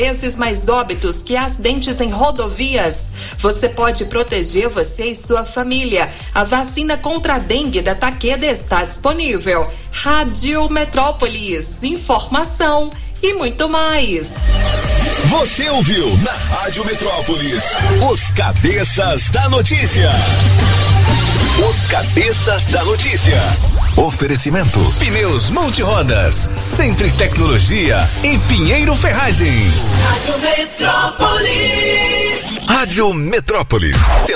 vezes mais óbitos que acidentes em rodovias. Você pode proteger você e sua família. A vacina contra a dengue da Takeda está disponível. Rádio Metrópolis, informação e muito mais. Você ouviu na Rádio Metrópolis os cabeças da notícia. Os cabeças da notícia. Oferecimento Pneus Multirodas, sempre tecnologia em Pinheiro Ferragens. Rádio Metrópolis. Rádio Metrópolis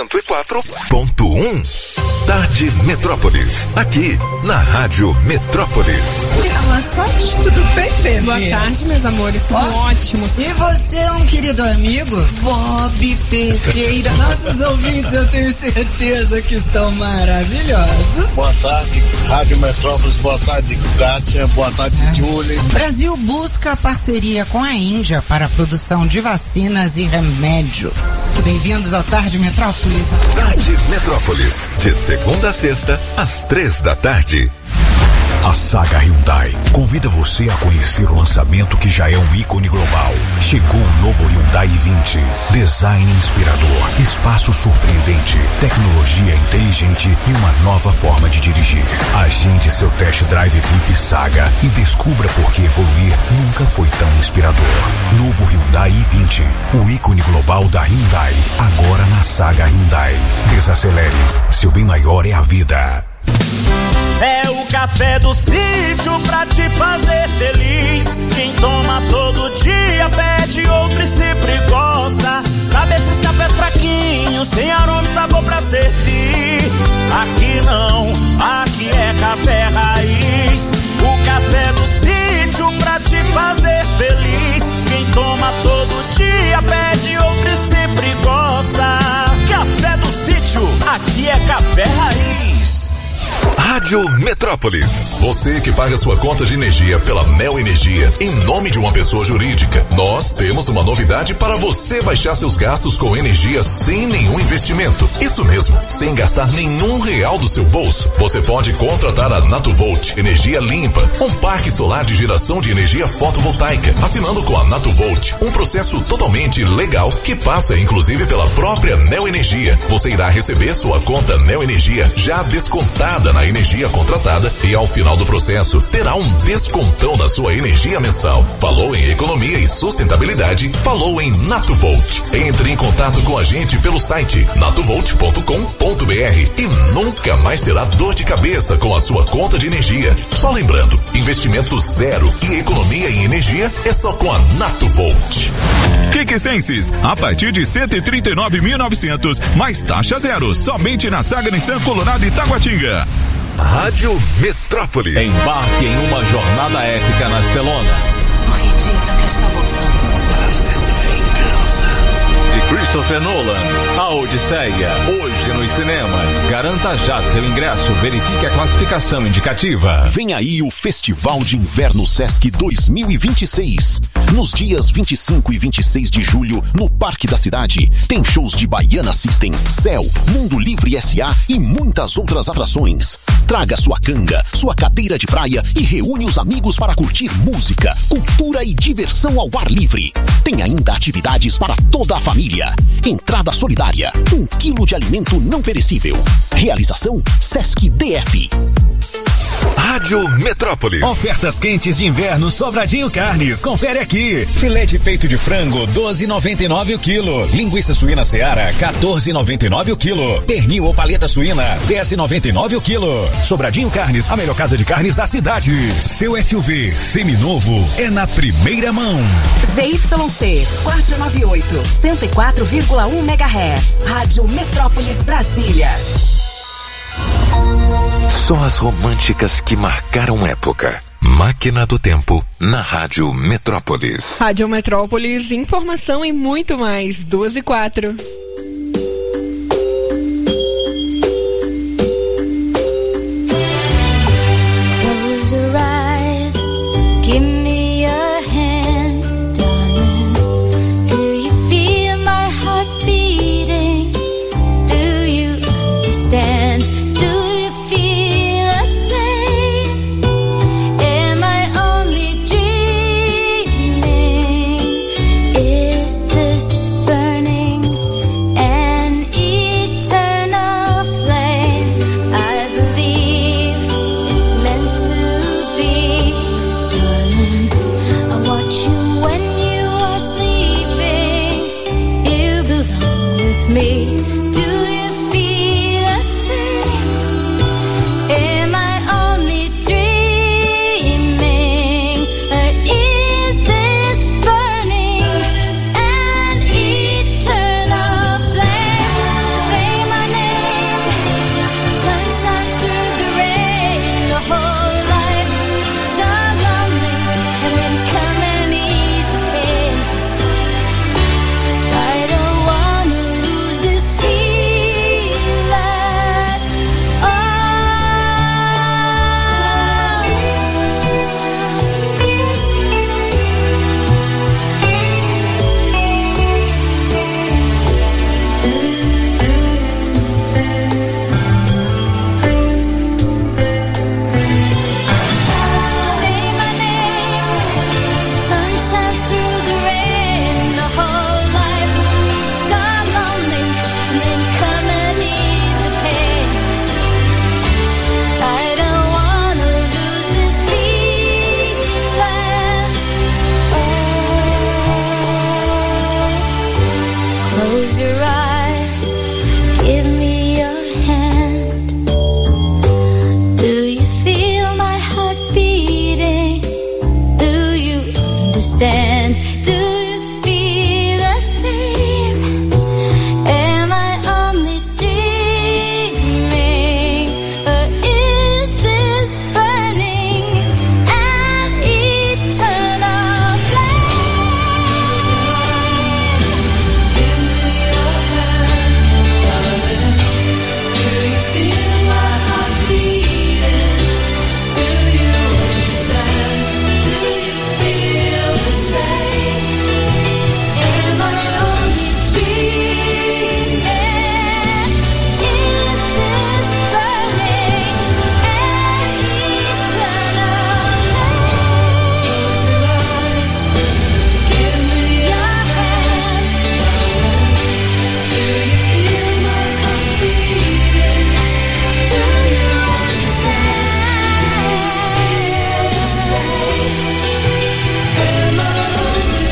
104.1. Tarde Metrópolis, aqui na Rádio Metrópolis. Boa sorte, tudo bem, bebê? Boa tarde, meus amores, tudo ótimo. E você é um querido amigo? Bob Ferreira. Nossos ouvintes, eu tenho certeza que estão maravilhosos. Boa tarde, Rádio Metrópolis. Boa tarde, Kátia. Boa tarde, Julie. Brasil busca parceria com a Índia para a produção de vacinas e remédios. Bem-vindos ao Tarde Metrópolis. Tarde Metrópolis, de segunda a sexta, às 3:00. A Saga Hyundai convida você a conhecer o lançamento que já é um ícone global. Chegou o novo Hyundai i20. Design inspirador, espaço surpreendente, tecnologia inteligente e uma nova forma de dirigir. Agende seu test drive VIP Saga e descubra por que evoluir nunca foi tão inspirador. Novo Hyundai i20, o ícone global da Hyundai, agora na Saga Hyundai. Desacelere, seu bem maior é a vida. É o café do sítio pra te fazer feliz. Quem toma todo dia pede outro e sempre gosta. Sabe esses cafés fraquinhos, sem aroma e sabor pra servir? Aqui não, aqui é café raiz. O café do sítio pra te fazer feliz. Quem toma todo dia pede outro e sempre gosta. Café do sítio, aqui é café raiz. Rádio Metrópolis. Você que paga sua conta de energia pela Neo Energia em nome de uma pessoa jurídica, nós temos uma novidade para você baixar seus gastos com energia sem nenhum investimento. Isso mesmo, sem gastar nenhum real do seu bolso. Você pode contratar a Natuvolt Energia Limpa, um parque solar de geração de energia fotovoltaica. Assinando com a Natuvolt, um processo totalmente legal que passa inclusive pela própria Neo Energia. Você irá receber sua conta Neo Energia já descontada na energia contratada e ao final do processo terá um descontão na sua energia mensal. Falou em economia e sustentabilidade, falou em Natuvolt. Entre em contato com a gente pelo site natuvolt.com.br e nunca mais terá dor de cabeça com a sua conta de energia. Só lembrando, investimento zero e economia em energia é só com a Natuvolt. Quiquecenses, a partir de 139.900, mais taxa zero, somente na Saga Nissan Colorado e Taguatinga. Rádio Metrópolis. Embarque em uma jornada épica nas telonas. Acredita que está voltando. Trazendo vingança. De Christopher Nolan, A Odisseia, hoje nos cinemas. Garanta já seu ingresso, verifique a classificação indicativa. Vem aí o Festival de Inverno Sesc 2026. Nos dias 25 e 26 de julho, no Parque da Cidade, tem shows de Baiana System, Céu, Mundo Livre S.A. e muitas outras atrações. Traga sua canga, sua cadeira de praia e reúne os amigos para curtir música, cultura e diversão ao ar livre. Tem ainda atividades para toda a família. Entrada solidária, 1 quilo de alimento não perecível. Realização Sesc DF. Rádio Metrópolis. Ofertas quentes de inverno Sobradinho Carnes. Confere aqui. Filé de peito de frango 12,99 o quilo. Linguiça suína Seara 14,99 o quilo. Pernil ou paleta suína 10,99 o quilo. Sobradinho Carnes, a melhor casa de carnes da cidade. Seu SUV seminovo é na primeira mão. ZYC 498 104,1 MHz. Rádio Metrópolis Brasília. Só as românticas que marcaram época. Máquina do Tempo na Rádio Metrópolis. Rádio Metrópolis, informação e muito mais. 2:04. Close your eyes, give me your hand. Do you feel my heart beating? Do you understand? Do you feel the same? Am I only dreaming? Or is this burning an eternal flame? Give me your hand, darling. Do you feel my heart beating? Do you understand? Do you feel the same? Am I only dreaming? Is this burning an eternal flame? Give me your hand, do you feel my heart beating? Do you understand? Do you feel the same? Am I only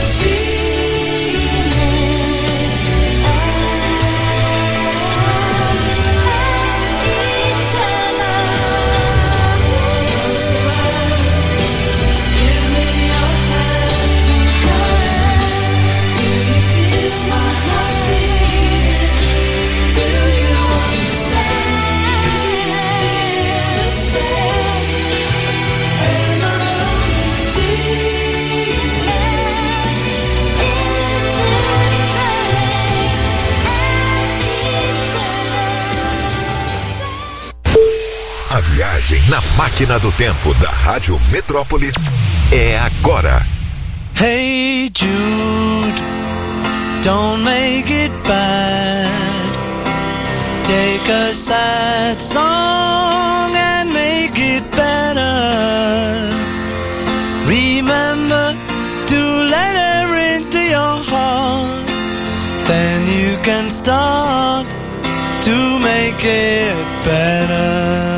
A viagem na máquina do tempo da Rádio Metrópolis é agora. Hey Jude, don't make it bad. Take a sad song and make it better. Remember to let her into your heart. Then you can start to make it better.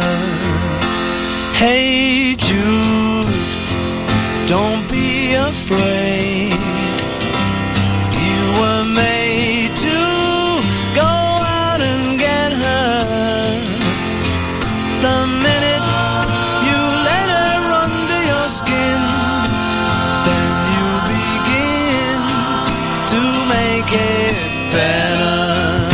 Hey Jude, don't be afraid. You were made to go out and get her. The minute you let her under your skin, then you begin to make it better.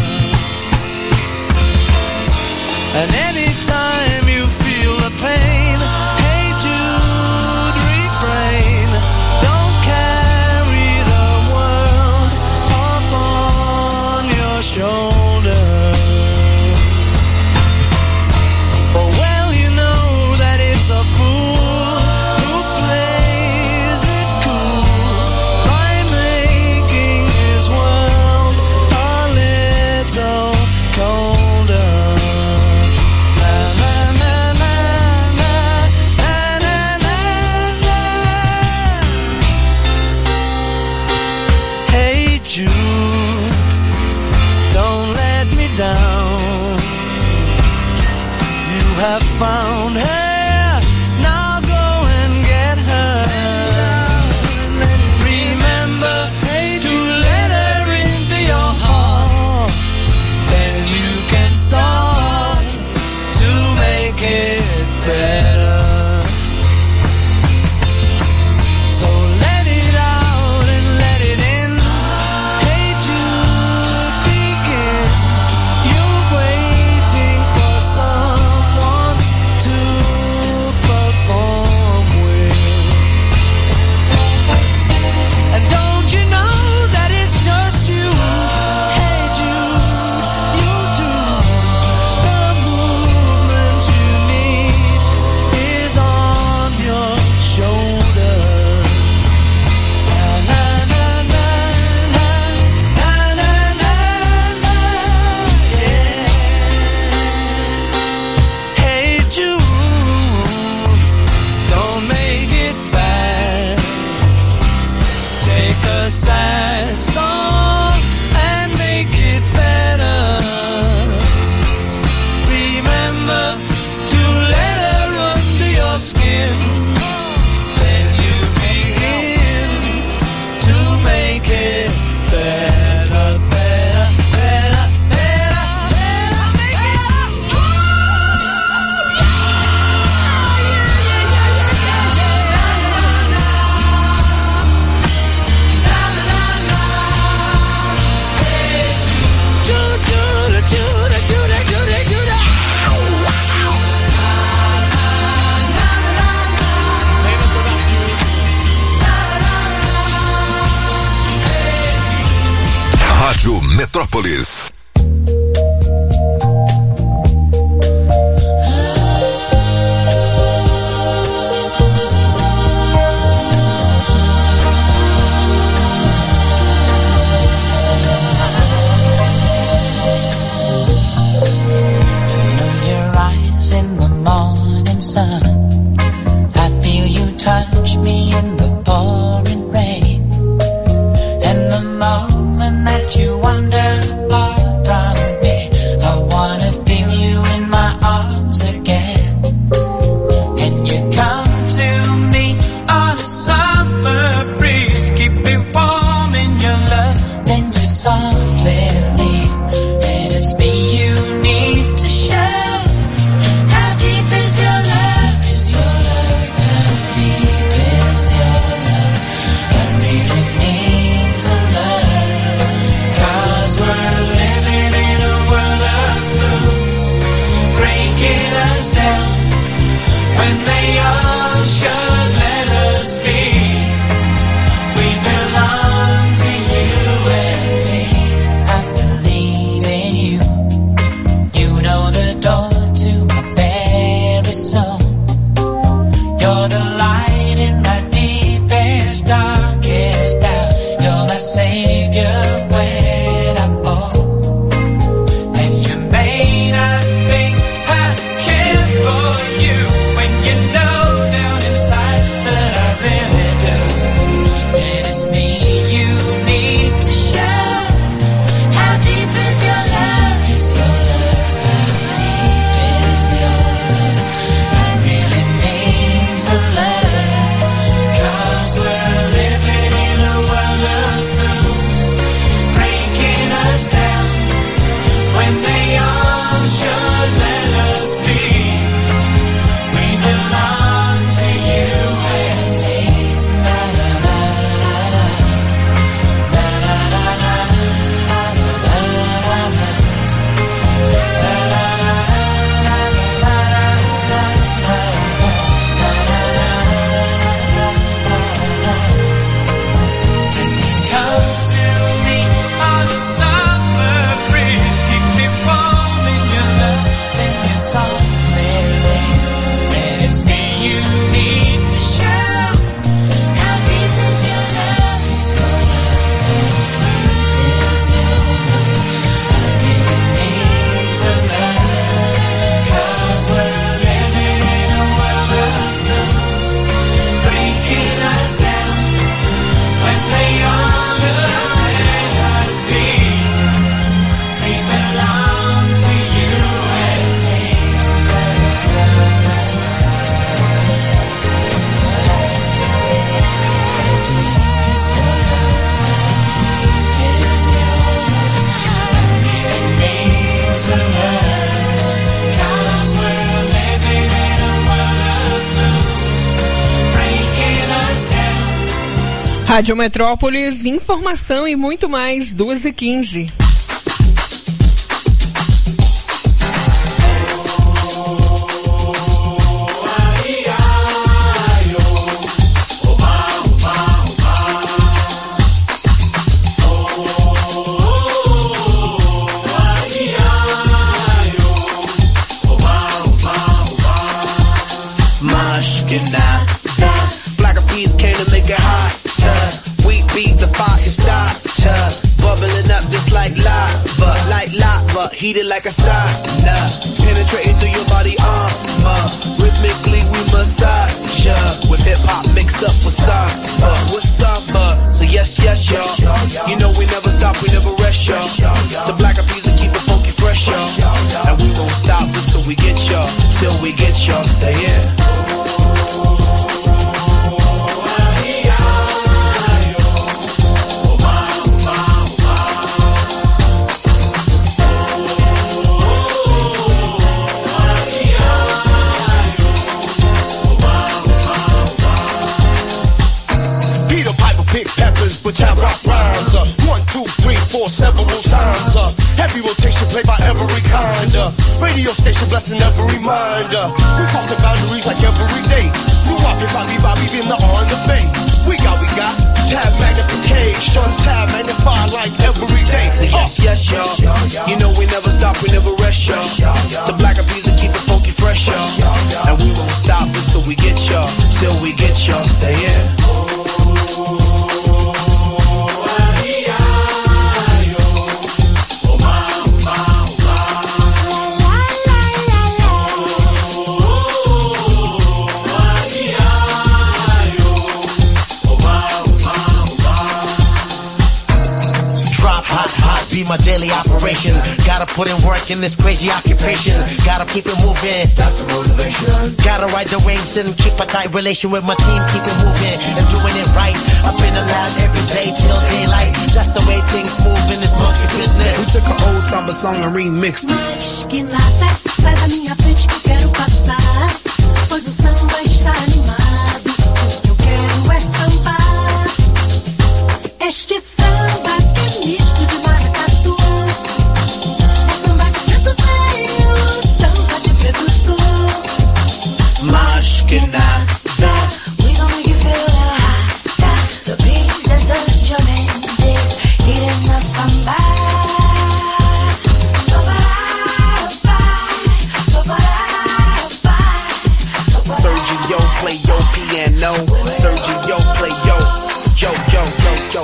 And anytime you feel the pain, hey Jude, refrain. Don't carry the world upon your shoulder. For well you know that it's a fool who plays it cool by making his world a little colder. Jude, don't let me down. You have found her, now go and get her. Remember to let her into your heart. Then you can start to make it better. So let it out and let it in. Hey Jude, begin. You're waiting for someone to perform with. And don't you know that it's just you? Hey Jude, you do. The movement you need is on your shoulder. Na na na na na na na na, yeah. Hey Jude, don't make it bad. Take a sad song and make it better. Remember to let her under your skin. Then you begin to make it better, better. Rádio Metrópolis. Sun. I feel you touch me in the pouring rain, and the moment that you wander far from me, I wanna feel you in my arms again. And you come to me on a summer breeze, keep me warm in your love, then you softly leave, and it's me you need to show. How deep is your love? When they all should let us be, we belong to you and me. I believe in you. You know the door to my very soul. You're the light in my deepest, darkest doubt. You're my savior when I fall. And you may not think I care for you, when you know down inside that I really do. And it's me you need to show. How deep is your love? Is your love? How deep is your love? I really need to learn, 'cause we're living in a world of fools, breaking us down when they all should let us be. We belong to you and me. Na na na na na. Na na na na. Na na na na. Na na na come to me on a summer breeze, keep me warm in your love, then you softly leave, and it's me you need to show. How deep is your love? Is your love? How deep is your love? I really need to learn, 'cause we're living in a world of fools, breaking us down when they all should let us be. We belong to you and me. Rádio Metrópolis, informação e muito mais, 2h15. Black eyed peas came to make it hot. We beat the fire starter, bubbling up just like lava, heated like a sauna, penetrating through your body armor. Rhythmically we massage ya, with hip hop mixed up with samba. So yes, y'all. You know we never stop, we never rest, y'all. The black eyed peas will keep it funky fresh, y'all. And we won't stop until we get y'all, till we get y'all. Say yeah. But I rock rhymes, 1, 2, 3, 4, several times. Heavy rotation played by every kind. Radio station blessing every mind. We crossing boundaries like be my daily operation. Gotta put in work in this crazy occupation. Gotta keep it moving, that's the motivation. Gotta ride the waves and keep a tight relation with my team. Keep it moving and doing it right. I've been alive every day till daylight. That's the way things move in this monkey business. We took an old samba song and remixed it. Mas que nada, sai da minha frente que eu quero passar. Pois o samba está animado. O que eu quero é sambar. Este samba que é misto de maracatu. É samba de preto velho, samba de preto tu. Mas que nada. We gon' make you feel hot. The beats and Sergio Mendes eating up samba. Sergio, play your piano. Sergio, play yo.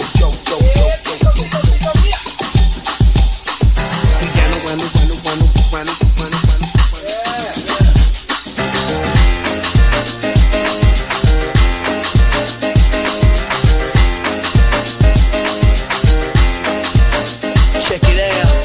Check it out.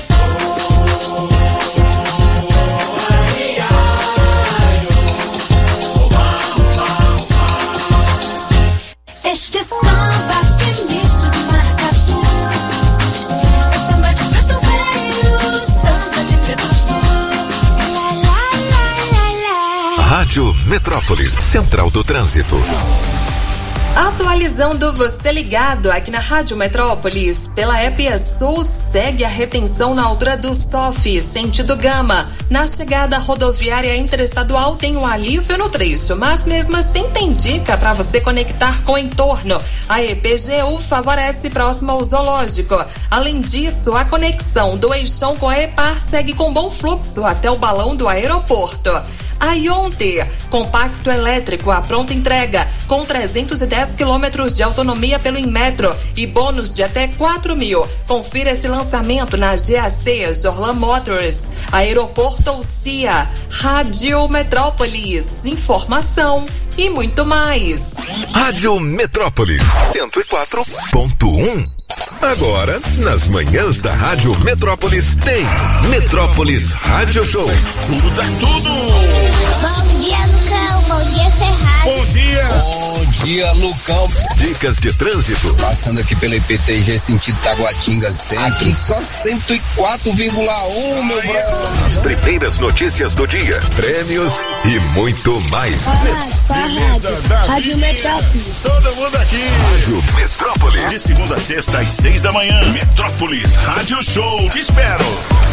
Este samba que é misto de maracatu. É samba de preto velho, samba de preto tu. La la la la la. Rádio Metrópolis, Central do Trânsito. Atualizando você ligado aqui na Rádio Metrópolis, pela EPIA Sul, segue a retenção na altura do SOF, sentido Gama. Na chegada rodoviária interestadual tem um alívio no trecho, mas mesmo assim tem dica para você conectar com o entorno. A EPGU favorece próximo ao zoológico. Além disso, a conexão do Eixão com a EPAR segue com bom fluxo até o balão do aeroporto. A Ionter, compacto elétrico à pronta entrega, com 310 quilômetros de autonomia pelo Inmetro e bônus de até 4.000. Confira esse lançamento na GAC, Jorlan Motors, Aeroporto CIA, Rádio Metrópolis, informação e muito mais. Rádio Metrópolis 104.1. Agora, nas manhãs da Rádio Metrópolis, tem Metrópolis Rádio Show. Tudo. Bom dia, Lucão. Bom dia, Cerrado. Bom dia. Bom dia, Lucão. Dicas de trânsito. Passando aqui pela IPTG, sentido Taguatinga sempre. Aqui só 104,1, meu brother. As primeiras notícias do dia, prêmios e muito mais. Rádio Metrópolis. Todo mundo aqui. Rádio Metrópolis. De segunda a sexta às 6 da manhã. Metrópolis Rádio Show. Te espero.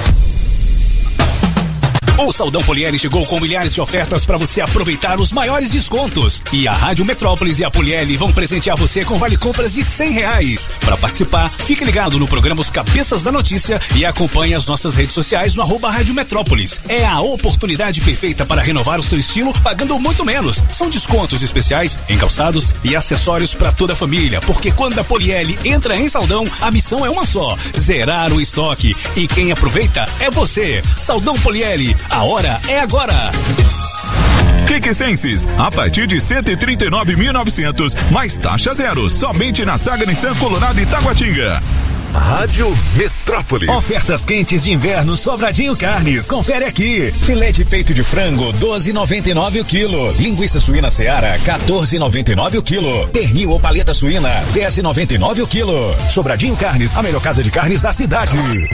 O Saldão Polieri chegou com milhares de ofertas para você aproveitar os maiores descontos. E a Rádio Metrópolis e a Polieri vão presentear você com vale compras de R$100. Para participar, fique ligado no programa Os Cabeças da Notícia e acompanhe as nossas redes sociais no @Rádio Metrópolis. É a oportunidade perfeita para renovar o seu estilo pagando muito menos. São descontos especiais em calçados e acessórios para toda a família, porque quando a Polieri entra em Saldão, a missão é uma só: zerar o estoque. E quem aproveita é você. Saldão Polieri. A hora é agora. Requescenses, a partir de 139.900, mais taxa zero, somente na Saga Nissan Colorado e Taguatinga. Rádio Metrópolis. Ofertas quentes de inverno Sobradinho Carnes. Confere aqui. Filé de peito de frango, 12,99 o quilo. Linguiça suína Seara, 14,99 o quilo. Pernil ou paleta suína, 10,99 o quilo. Sobradinho Carnes, a melhor casa de carnes da cidade.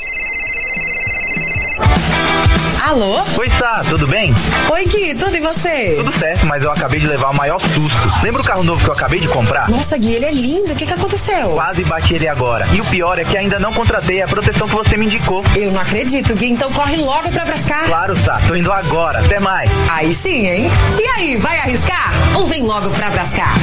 Alô? Oi, Sá, tudo bem? Oi, Gui, tudo e você? Tudo certo, mas eu acabei de levar o maior susto. Lembra o carro novo que eu acabei de comprar? Nossa, Gui, ele é lindo. O que aconteceu? Quase bati ele agora. E o pior é que ainda não contratei a proteção que você me indicou. Eu não acredito, Gui. Então corre logo pra Brascar. Claro, Sá. Tô indo agora. Até mais. Aí sim, hein? E aí, vai arriscar? Ou vem logo pra Brascar?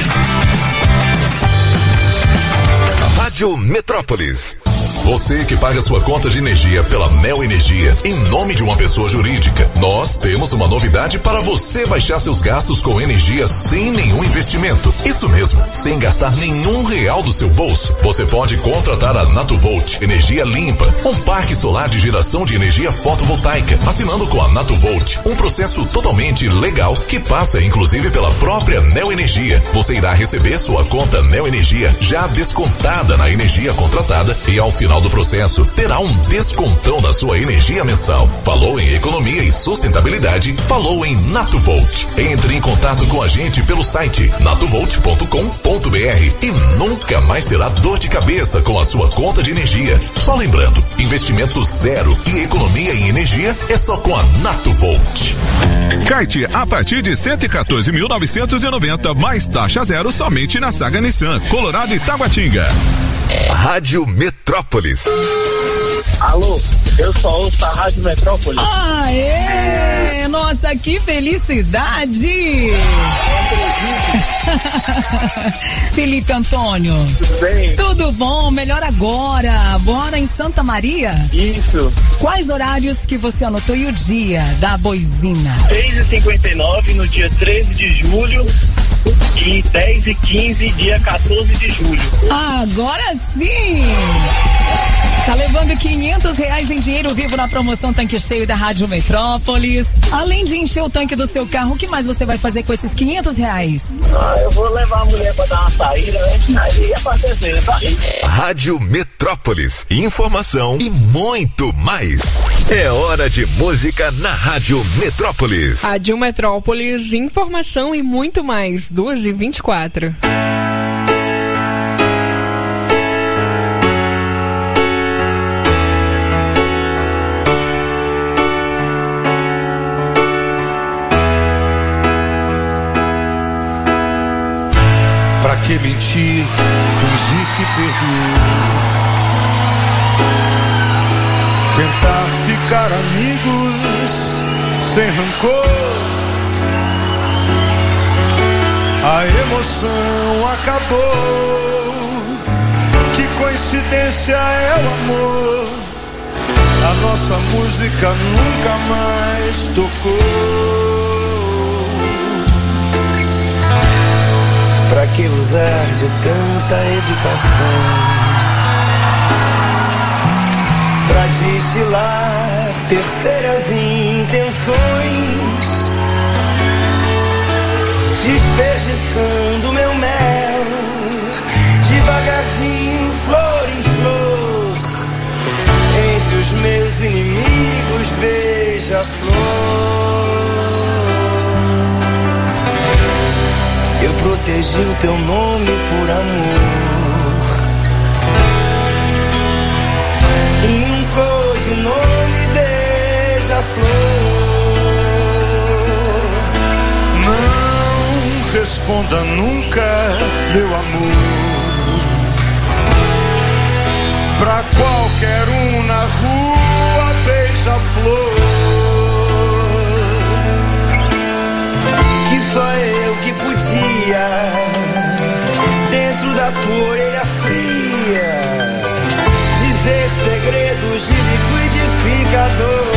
Rádio Metrópolis. Você que paga sua conta de energia pela Neo Energia em nome de uma pessoa jurídica, nós temos uma novidade para você baixar seus gastos com energia sem nenhum investimento. Isso mesmo, sem gastar nenhum real do seu bolso. Você pode contratar a Natuvolt, energia limpa, um parque solar de geração de energia fotovoltaica, assinando com a Natuvolt, um processo totalmente legal que passa inclusive pela própria Neo Energia. Você irá receber sua conta Neo Energia já descontada na energia contratada e ao final final do processo, terá um descontão na sua energia mensal. Falou em economia e sustentabilidade? Falou em Natuvolt. Entre em contato com a gente pelo site natuvolt.com.br e nunca mais terá dor de cabeça com a sua conta de energia. Só lembrando, investimento zero e economia em energia é só com a Natuvolt. Kite a partir de 114.990, mais taxa zero somente na Saga Nissan, Colorado e Taguatinga. Rádio Metrópolis. Alô, eu só ouço a Rádio Metrópolis. Aê! Nossa, que felicidade! Felipe Antônio. Tudo bem? Tudo bom, melhor agora. Bora em Santa Maria? Isso. Quais horários que você anotou e o dia da boizina? 6h59 no dia 13 de julho e 10h15 dia 14 de julho. Agora sim! Tá levando R$500 em dinheiro vivo na promoção Tanque Cheio da Rádio Metrópolis. Além de encher o tanque do seu carro, o que mais você vai fazer com esses R$500? Eu vou levar a mulher pra dar uma saída, né? Aí abastecer, tá aí. Rádio Metrópolis. Informação e muito mais. É hora de música na Rádio Metrópolis. Rádio Metrópolis, informação e muito mais. 2h24. Pra que mentir, fingir que perdoo? Tentar ficar amigos sem rancor. A emoção acabou. Que coincidência é o amor. A nossa música nunca mais tocou. Pra que usar de tanta educação? Pra destilar terceiras intenções, desperdiçando meu mel, devagarzinho, flor em flor, entre os meus inimigos, beija-flor. Eu protegi o teu nome por amor e um codinome, beija-flor. Não responda nunca, meu amor, pra qualquer um na rua, beija-flor. Que só eu que podia, dentro da tua orelha fria, dizer segredos de liquidificador.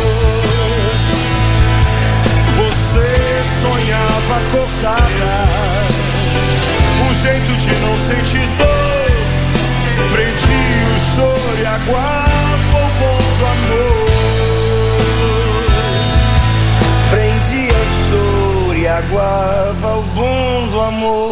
Você sonhava acordada, um jeito de não sentir dor. Prendi o choro e aguava o bom do amor. Prendia o choro e aguava o bom do amor.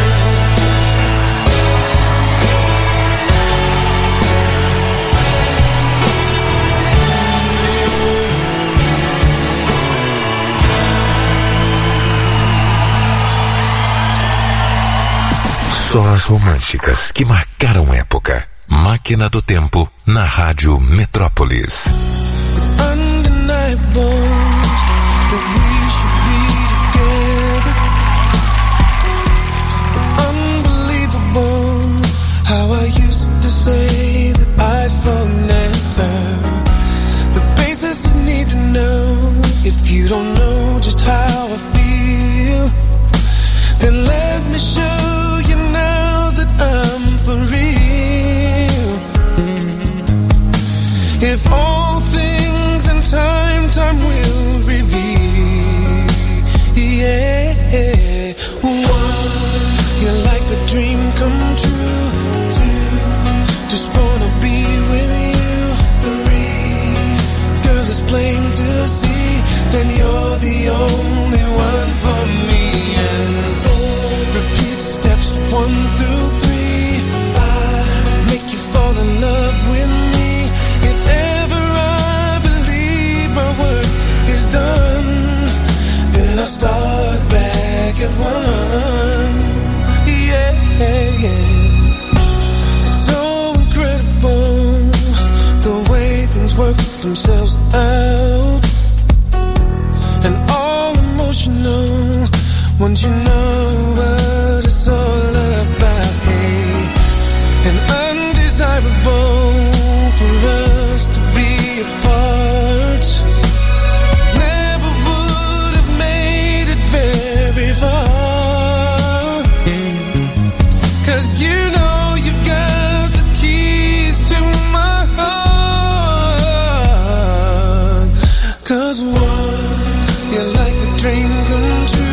Só as românticas que marcaram época. Máquina do Tempo na Rádio Metrópolis. How I used to say that I'd fall never. The basics you need to know. If you don't know just how I feel, then let me show you now that I'm for real. If all things in time will reveal. themselves out and all emotional. Once you know what it's all about, hey, and undesirable for us to be apart. Never would have made it very far. 'Cause you know you've got the keys to my heart. 'Cause one, you're like a dream come true.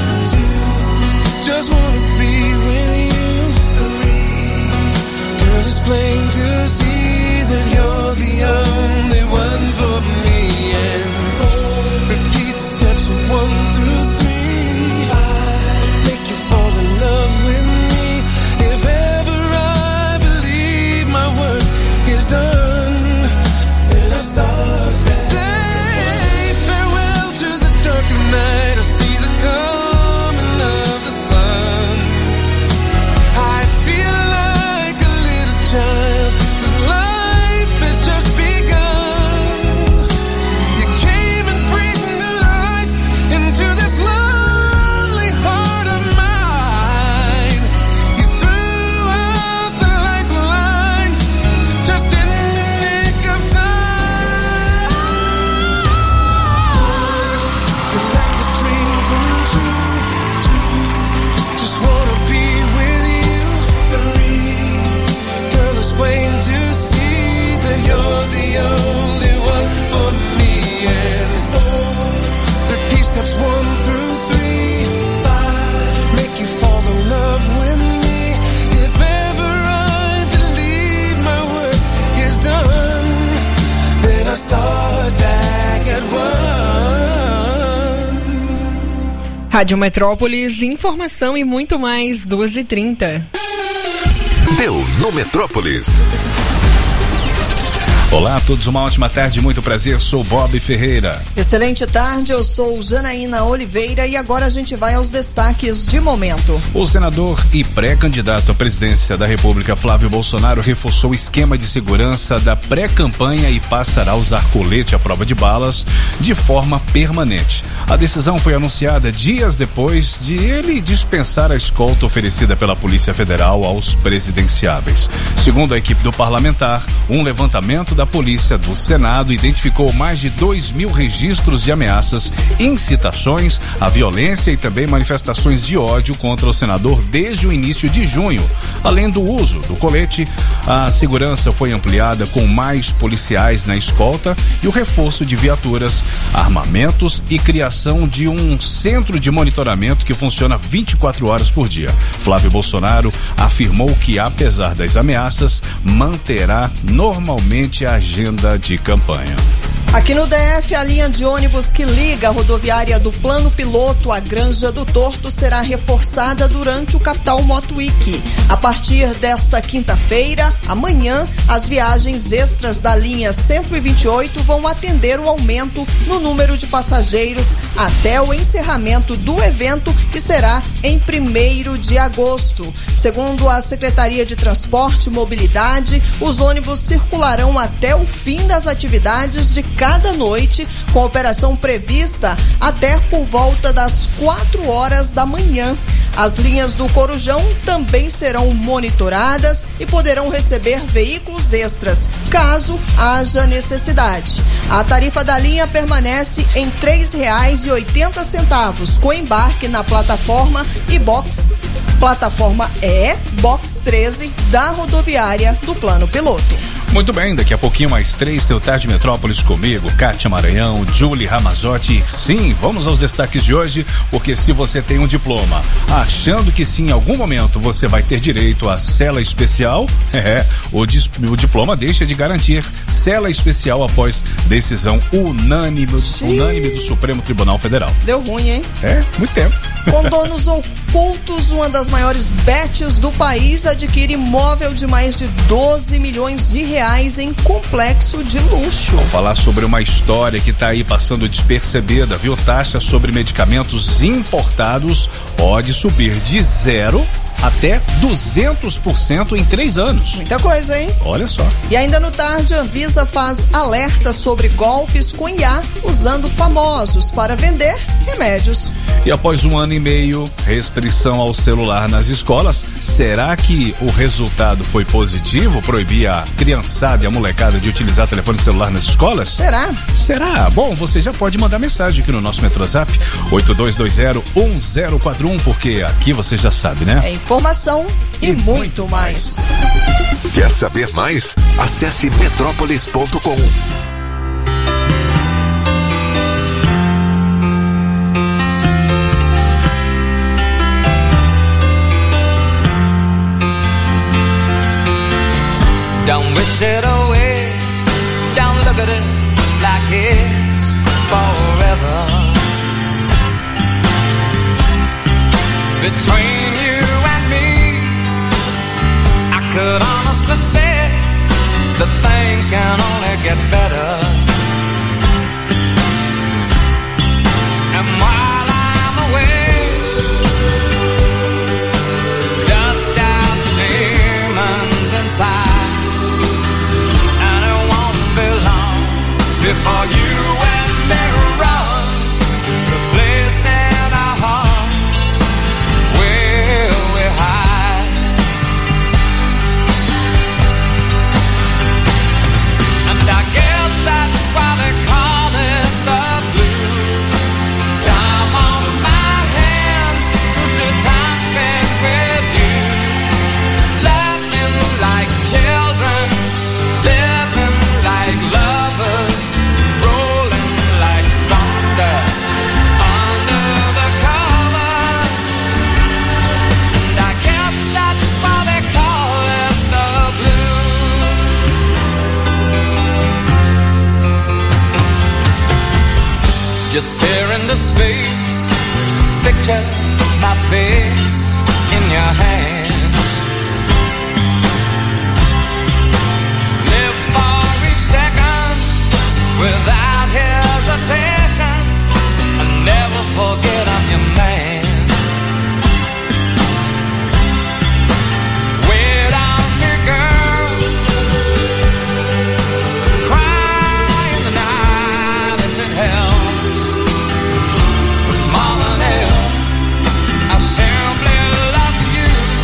Just wanna be with you. 3, girl, it's plain to see that you're the only one for me. And 4, repeat steps 1 through 3. 5, make you fall in love with me. If ever I believe my work is done, then I start back. Say farewell to the dark of night. I see the coming of the sun. I feel like a little child. This life has just begun. You came and breathed new life into this lonely heart of mine. You threw out the lifeline just in the nick of time. You're like a dream come true. 2, just wanna be with you. 3, girl, it's plain to see that you're the only one for me. And 4, repeat steps 1 through 3. 5, make you fall in love with me. If ever I believe my work is done, then I start back at 1. Rádio Metrópolis, informação e muito mais, 2h30. Deu no Metrópolis. Olá a todos, uma ótima tarde, muito prazer, sou Bob Ferreira. Excelente tarde, eu sou Janaína Oliveira e agora a gente vai aos destaques de momento. O senador e pré-candidato à presidência da República, Flávio Bolsonaro, reforçou o esquema de segurança da pré-campanha e passará a usar colete à prova de balas de forma permanente. A decisão foi anunciada dias depois de ele dispensar a escolta oferecida pela Polícia Federal aos presidenciáveis. Segundo a equipe do parlamentar, um levantamento da Polícia do Senado identificou mais de 2.000 registros de ameaças, incitações à violência e também manifestações de ódio contra o senador desde o início de junho. Além do uso do colete, a segurança foi ampliada com mais policiais na escolta e o reforço de viaturas, armamentos e criação de um centro de monitoramento que funciona 24 horas por dia. Flávio Bolsonaro afirmou que, apesar das ameaças, manterá normalmente a agenda de campanha. Aqui no DF, a linha de ônibus que liga a rodoviária do Plano Piloto à Granja do Torto será reforçada durante o Capital Moto Week. A partir desta quinta-feira, amanhã, as viagens extras da linha 128 vão atender o aumento no número de passageiros até o encerramento do evento, que será em 1º de agosto. Segundo a Secretaria de Transporte e Mobilidade, os ônibus circularão até o fim das atividades de cada noite, com operação prevista até por volta das 4 horas da manhã. As linhas do Corujão também serão monitoradas e poderão receber veículos extras, caso haja necessidade. A tarifa da linha permanece em R$ 3,80, com embarque na plataforma e box, plataforma E, box 13 da rodoviária do Plano Piloto. Muito bem, daqui a pouquinho mais 3, Teu Tarde Metrópolis comigo, Kátia Maranhão, Julie Ramazotti. Sim, vamos aos destaques de hoje, porque se você tem um diploma, achando que sim, em algum momento você vai ter direito à cela especial, o diploma deixa de garantir cela especial após decisão unânime do Supremo Tribunal Federal. Deu ruim, hein? Muito tempo. Com donos ocultos, uma das maiores bets do país adquire imóvel de mais de 12 milhões de reais em complexo de luxo. Vamos falar sobre uma história que está aí passando despercebida, viu? Taxa sobre medicamentos importados pode subir de 0 até 200% em 3 anos. Muita coisa, hein? Olha só. E ainda no tarde, a Anvisa faz alerta sobre golpes com IA usando famosos para vender remédios. E após 1 ano e meio, restrição ao celular nas escolas, será que o resultado foi positivo? Proibir a criançada e a molecada de utilizar telefone celular nas escolas? Será? Será? Bom, você já pode mandar mensagem aqui no nosso Metrozap 82201041, porque aqui você já sabe, né? É informação e muito mais. Quer saber mais? Acesse metrópolis.com. Don't wish it away, don't look at it like it's forever. Between you and me, I could honestly say that things can only get better. And while I'm away, dust out the demons inside. Before you and me run to the place in our hearts where we hide. And I guess that's why they call it the blues. Time on my hands, good time spent with you. Laughing like children, living like lovers. Just stare into space, picture my face in your hands. Live for each second without hesitation, and never forget I'm your man. Wait on me, girl, cry in the night if it helps. More than ever, I simply love you.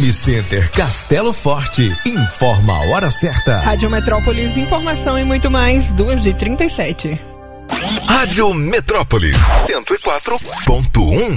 Unicenter Castelo Forte. Informa a hora certa. Rádio Metrópolis, informação e muito mais, 2h37. Rádio Metrópolis 104.1.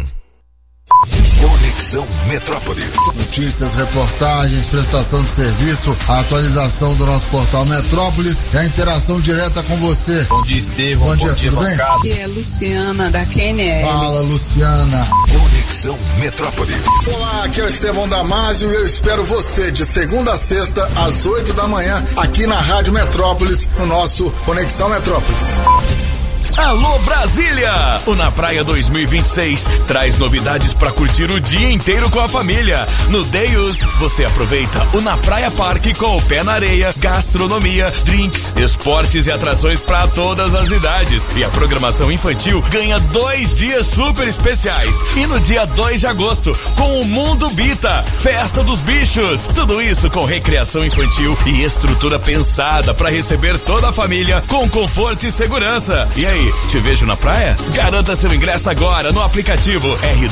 Conexão Metrópolis. Notícias, reportagens, prestação de serviço, a atualização do nosso portal Metrópolis e a interação direta com você. Bom dia, Estevão. Bom dia, tudo bem? Aqui é Luciana, da QNL. Fala, Luciana. Conexão Metrópolis. Olá, aqui é o Estevão Damásio e eu espero você de segunda a sexta, às 8 da manhã, aqui na Rádio Metrópolis, no nosso Conexão Metrópolis. Alô Brasília! O Na Praia 2026 traz novidades para curtir o dia inteiro com a família. No Deus, você aproveita o Na Praia Parque com o pé na areia, gastronomia, drinks, esportes e atrações para todas as idades. E a programação infantil ganha 2 dias super especiais. E no dia 2 de agosto, com o Mundo Bita, Festa dos Bichos. Tudo isso com recreação infantil e estrutura pensada para receber toda a família com conforto e segurança. E aí, te vejo na praia? Garanta seu ingresso agora no aplicativo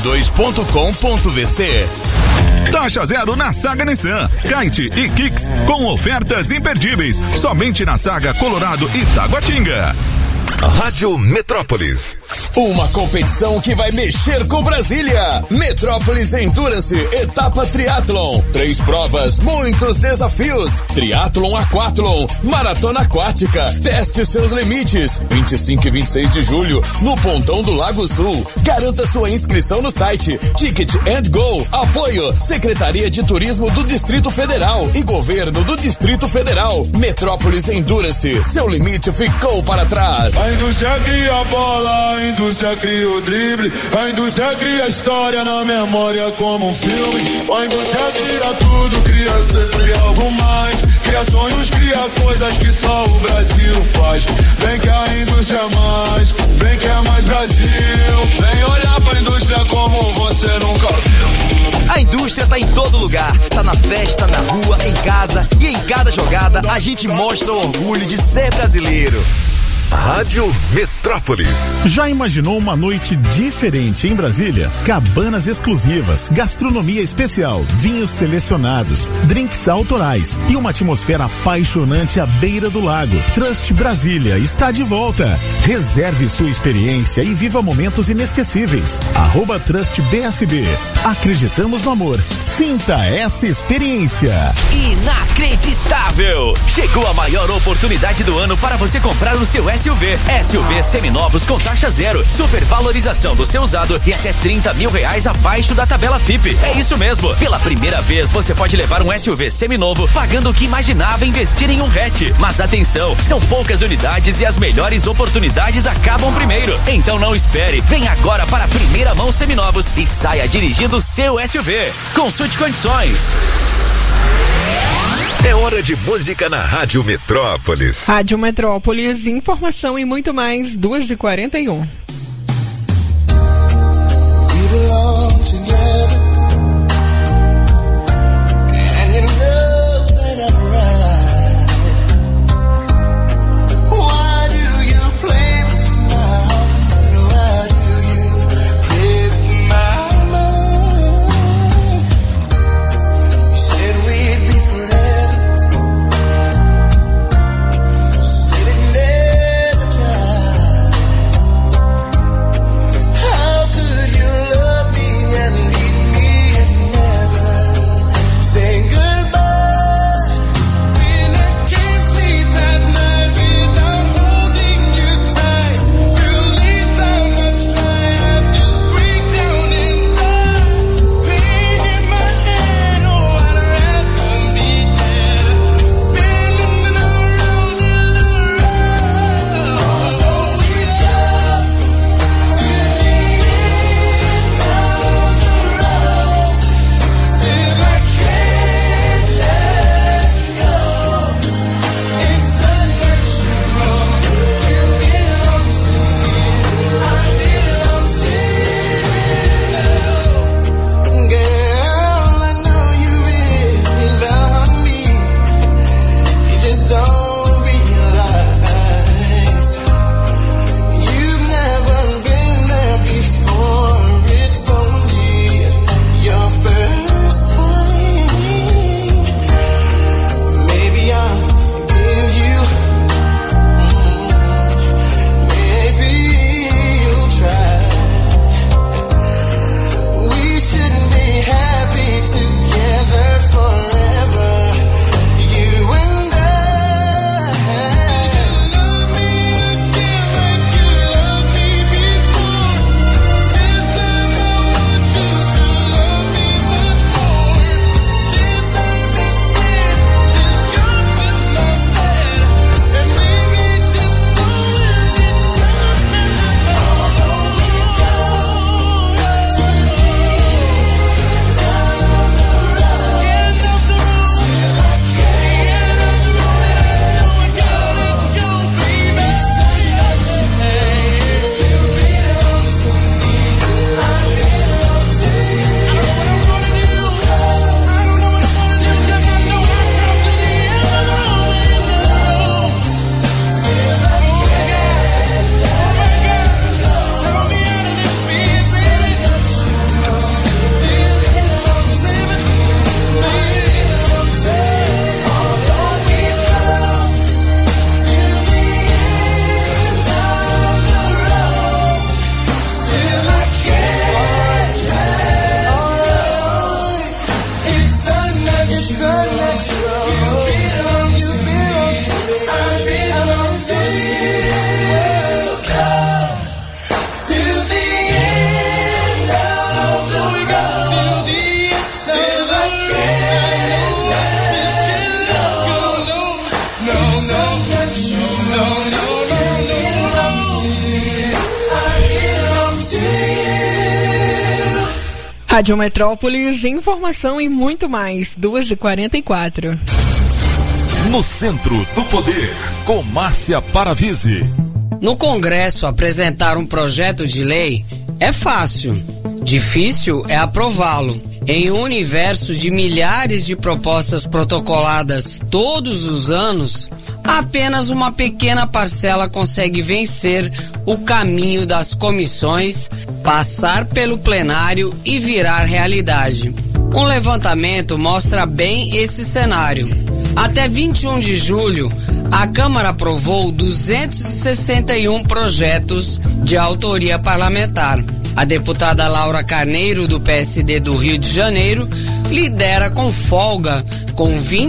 r2.com.vc. Taxa zero na Saga Nissan, Kite e Kicks com ofertas imperdíveis, somente na Saga Colorado e Taguatinga. Rádio Metrópolis. Uma competição que vai mexer com Brasília. Metrópolis Endurance, etapa triatlon. 3 provas, muitos desafios. Triatlon Aquatlon, maratona aquática. Teste seus limites. 25 e 26 de julho, no Pontão do Lago Sul. Garanta sua inscrição no site Ticket and Go. Apoio Secretaria de Turismo do Distrito Federal e Governo do Distrito Federal. Metrópolis Endurance, seu limite ficou para trás. A indústria cria a bola, a indústria cria o drible, a indústria cria a história na memória como um filme. A indústria cria tudo, cria sempre algo mais. Cria sonhos, cria coisas que só o Brasil faz. Vem que a indústria é mais, vem que é mais Brasil. Vem olhar pra indústria como você nunca viu. A indústria tá em todo lugar, tá na festa, na rua, em casa e em cada jogada a gente mostra o orgulho de ser brasileiro. Rádio Metrópolis. Já imaginou uma noite diferente em Brasília? Cabanas exclusivas, gastronomia especial, vinhos selecionados, drinks autorais e uma atmosfera apaixonante à beira do lago. Trust Brasília está de volta. Reserve sua experiência e viva momentos inesquecíveis. @TrustBSB. Acreditamos no amor. Sinta essa experiência. Inacreditável! Chegou a maior oportunidade do ano para você comprar o seu SUV. SUV seminovos com taxa zero, supervalorização do seu usado e até R$30 mil abaixo da tabela FIPE. É isso mesmo. Pela primeira vez você pode levar um SUV seminovo pagando o que imaginava investir em um hatch. Mas atenção, são poucas unidades e as melhores oportunidades acabam primeiro. Então não espere. Vem agora para a primeira mão seminovos e saia dirigindo o seu SUV. Consulte condições. É hora de música na Rádio Metrópolis. Rádio Metrópolis, informação e muito mais, 2h41. Rádio Metrópolis, informação e muito mais, 2h44. No centro do poder, com Márcia Paravise. No Congresso, apresentar um projeto de lei é fácil. Difícil é aprová-lo. Em um universo de milhares de propostas protocoladas todos os anos, apenas uma pequena parcela consegue vencer o caminho das comissões, passar pelo plenário e virar realidade. Um levantamento mostra bem esse cenário. Até 21 de julho, a Câmara aprovou 261 projetos de autoria parlamentar. A deputada Laura Carneiro, do PSD do Rio de Janeiro, lidera com folga, com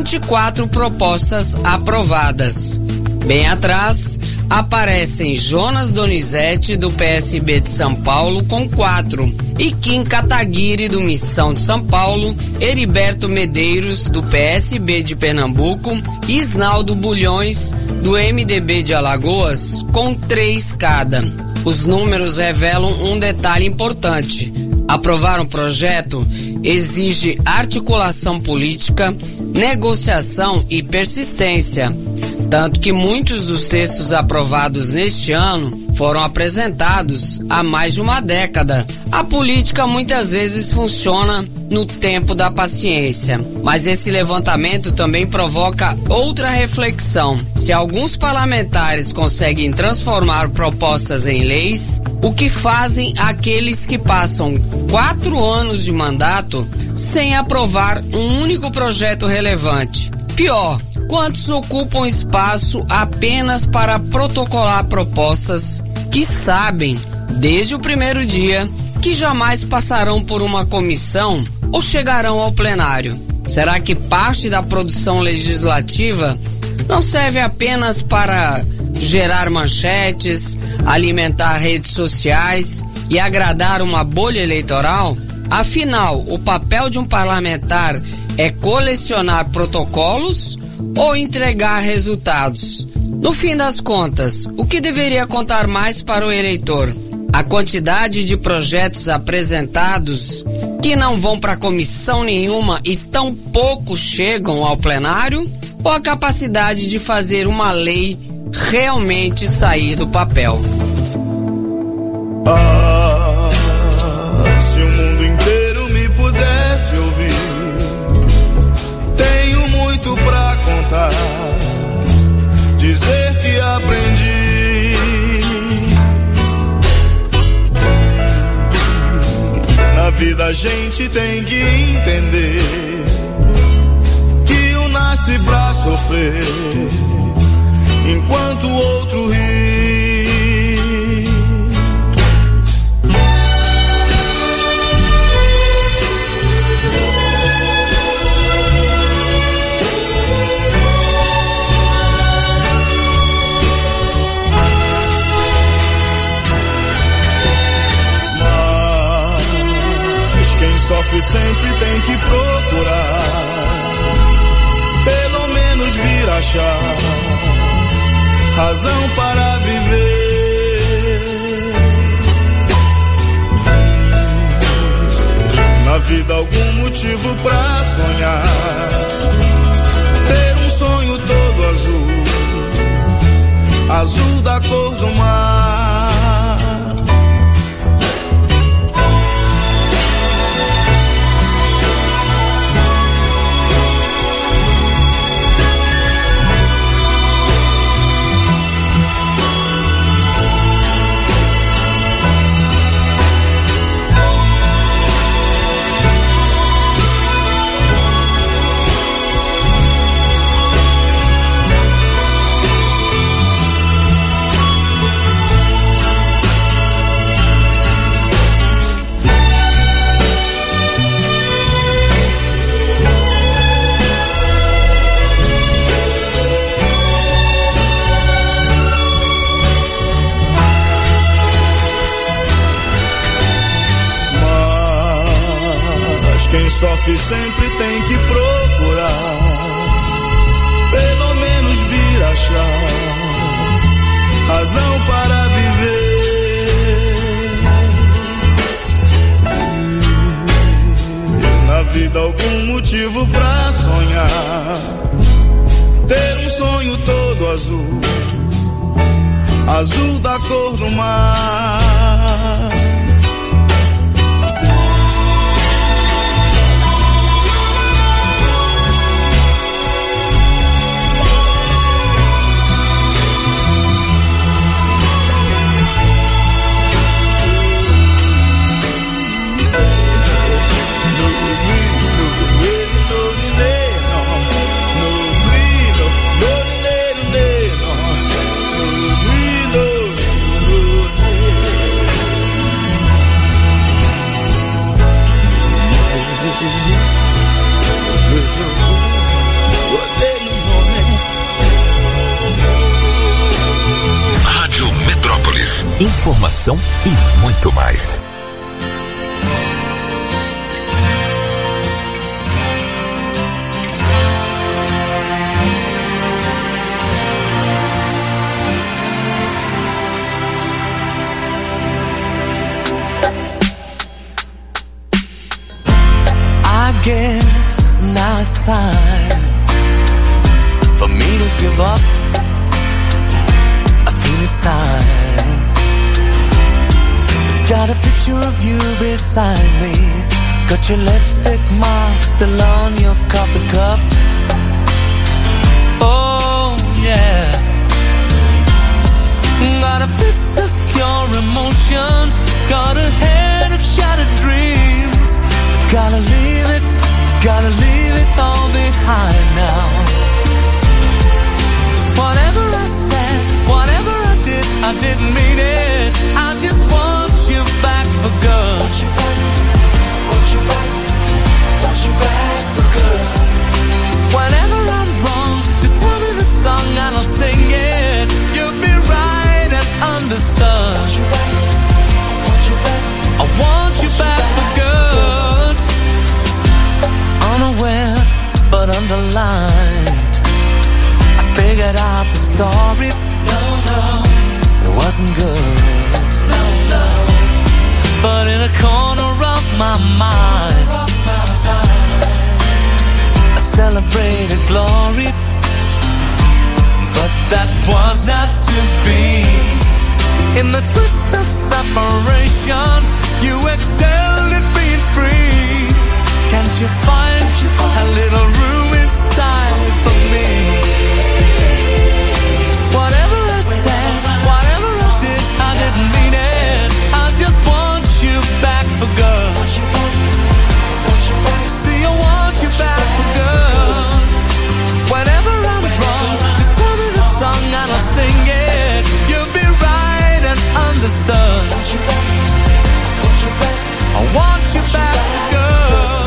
24 propostas aprovadas. Bem atrás, aparecem Jonas Donizete, do PSB de São Paulo, com 4, e Kim Kataguiri, do Missão de São Paulo, Heriberto Medeiros, do PSB de Pernambuco, e Isnaldo Bulhões, do MDB de Alagoas, com 3 cada. Os números revelam um detalhe importante. Aprovar um projeto exige articulação política, negociação e persistência. Tanto que muitos dos textos aprovados neste ano foram apresentados há mais de uma década. A política muitas vezes funciona no tempo da paciência, mas esse levantamento também provoca outra reflexão. Se alguns parlamentares conseguem transformar propostas em leis, o que fazem aqueles que passam 4 anos de mandato sem aprovar um único projeto relevante? Pior, quantos ocupam espaço apenas para protocolar propostas que sabem, desde o primeiro dia, que jamais passarão por uma comissão ou chegarão ao plenário? Será que parte da produção legislativa não serve apenas para gerar manchetes, alimentar redes sociais e agradar uma bolha eleitoral? Afinal, o papel de um parlamentar é colecionar protocolos ou entregar resultados? No fim das contas, o que deveria contar mais para o eleitor? A quantidade de projetos apresentados que não vão para comissão nenhuma e tão pouco chegam ao plenário? Ou a capacidade de fazer uma lei realmente sair do papel? Se o mundo inteiro me pudesse ouvir, tenho muito pra contar, dizer que aprendi. Na vida a gente tem que entender que um nasce pra sofrer, enquanto o outro ri. Sofre sempre tem que procurar, pelo menos vir achar razão para viver. Na vida algum motivo pra sonhar, ter um sonho todo azul, azul da cor do mar. Quem sofre sempre tem que procurar, pelo menos vir achar razão para viver. motivo pra sonhar. Ter um sonho todo azul, azul da cor do mar. Rádio Metrópolis. Informação e muito mais. I guess now it's time for me to give up. I feel it's time. Got a picture of you beside me. Got your lipstick mark still on your coffee cup. Oh yeah. Got a fist of pure emotion. Got a head of shattered dreams. Gotta leave it all behind now. Whatever I said, whatever I did, I didn't mean it. I just want you back for good. Want you back, want you back, want you back for good. Whenever I'm wrong, just tell me the song and I'll sing it. You'll be right and understood. Want you back, want you back, I want you back for good. Unaware but underlined, I figured out the story. No, it wasn't good. No, but in a corner of my mind, I celebrated glory. But that was not to be. In the twist of separation, you excelled at being free. Can't you find a little room inside for me? Whatever I said, whatever I did, I didn't mean it. I just want you back for good. See, I want you back for good. Whenever I'm wrong, just tell me the song and I'll sing it. You'll be right and understood. I want you back for good.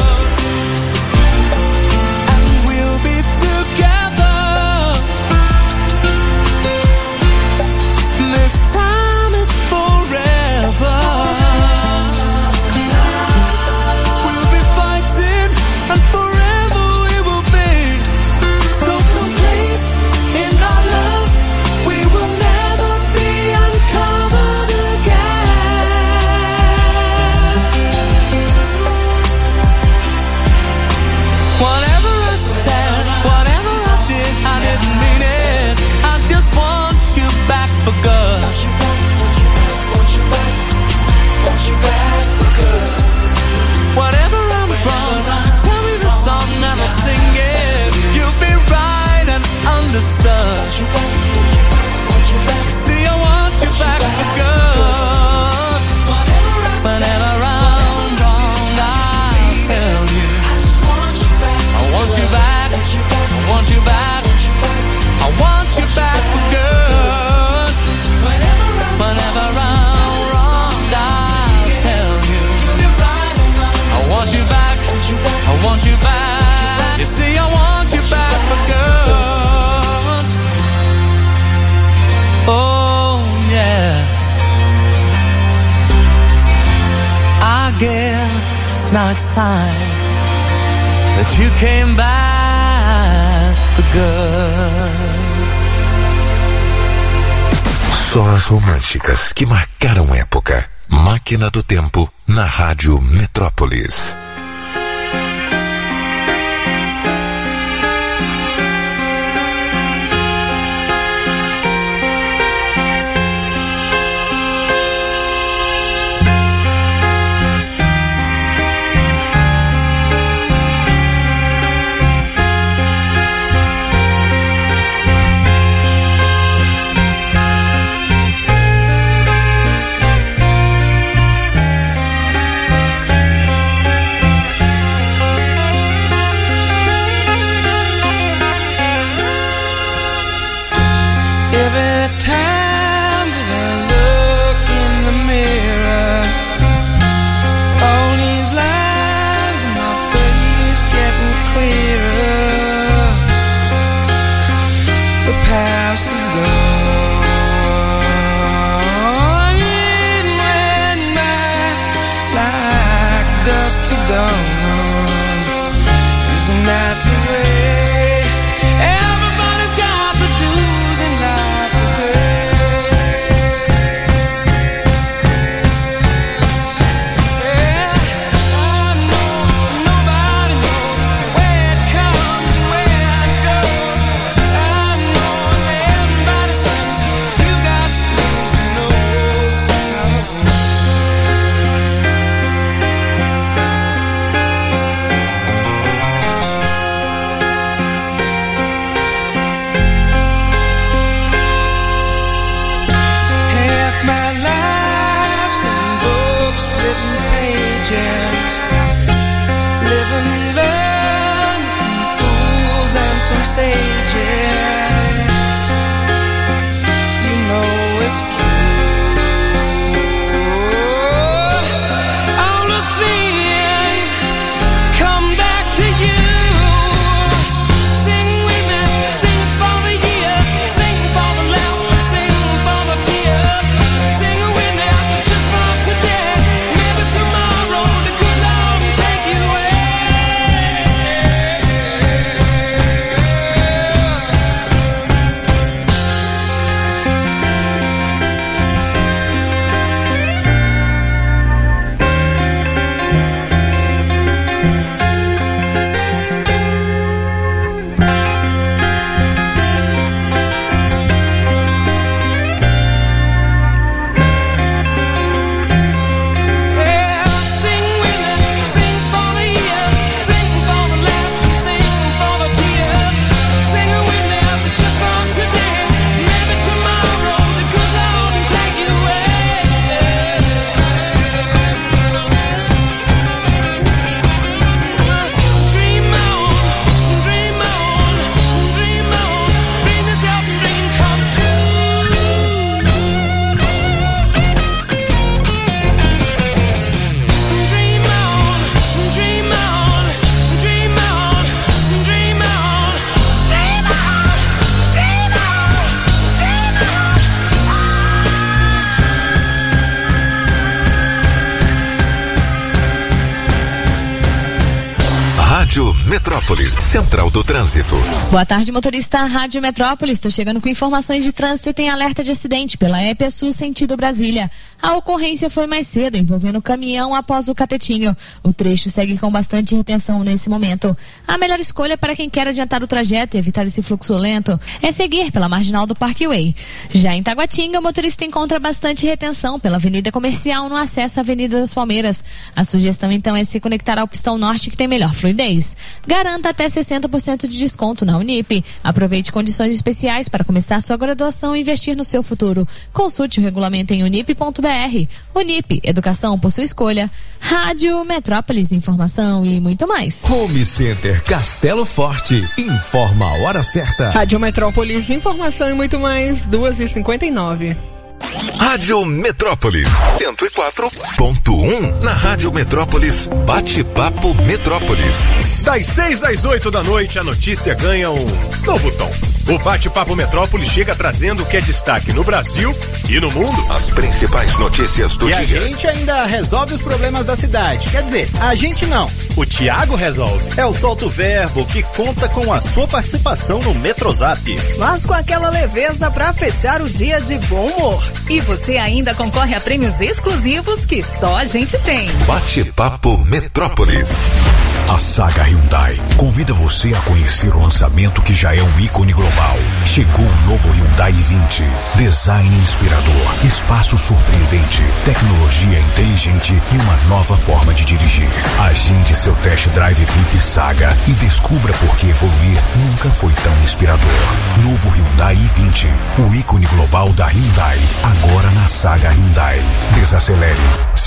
See, I want you back for good. Whenever I'm wrong, I'll tell you. I want you back. I want you back. I want you back for good. Whenever I'm wrong, I'll tell you. I want you back. I want you back. You see, I want you back for good. Oh yeah. I guess now it's time that you came back for good. Só as românticas que marcaram época. Máquina do Tempo na Rádio Metrópolis. sages. You know it's true. All the things come back to you. Sing with me, sing for the year, sing for the laughter, sing for the tear. Sing with me, just for today. Maybe tomorrow the good Lord will take you away. Rádio Metrópolis, Central do Trânsito. Boa tarde, motorista Rádio Metrópolis. Estou chegando com informações de trânsito e tem alerta de acidente pela EPA Sul sentido Brasília. A ocorrência foi mais cedo, envolvendo o caminhão após o catetinho. O trecho segue com bastante retenção nesse momento. A melhor escolha para quem quer adiantar o trajeto e evitar esse fluxo lento é seguir pela marginal do Parkway. Já em Taguatinga, o motorista encontra bastante retenção pela Avenida Comercial no acesso à Avenida das Palmeiras. A sugestão então é se conectar ao Pistão Norte, que tem melhor fluidez. Garanta até 60% de desconto na Unip. Aproveite condições especiais para começar sua graduação e investir no seu futuro. Consulte o regulamento em unip.br. Unip, educação por sua escolha. Rádio Metrópolis, informação e muito mais. Home Center Castelo Forte, informa a hora certa. Rádio Metrópolis, informação e muito mais, 2h59. Rádio Metrópolis 104.1. Na Rádio Metrópolis, Bate-Papo Metrópolis. Das 6 às 8 da noite, a notícia ganha um novo tom. O Bate-Papo Metrópolis chega trazendo o que é destaque no Brasil e no mundo. As principais notícias do dia. E a gente ainda resolve os problemas da cidade. Quer dizer, a gente não. O Thiago resolve. É o Solta o Verbo, que conta com a sua participação no Metrozap. Mas com aquela leveza pra fechar o dia de bom humor. E você ainda concorre a prêmios exclusivos que só a gente tem. Bate-Papo Metrópolis. A Saga Hyundai convida você a conhecer o lançamento que já é um ícone global. Chegou o novo Hyundai i20. Design inspirador, espaço surpreendente, tecnologia inteligente e uma nova forma de dirigir. Agende seu test drive VIP Saga e descubra por que evoluir nunca foi tão inspirador. Novo Hyundai i20, o ícone global da Hyundai, agora na Saga Hyundai. Desacelere.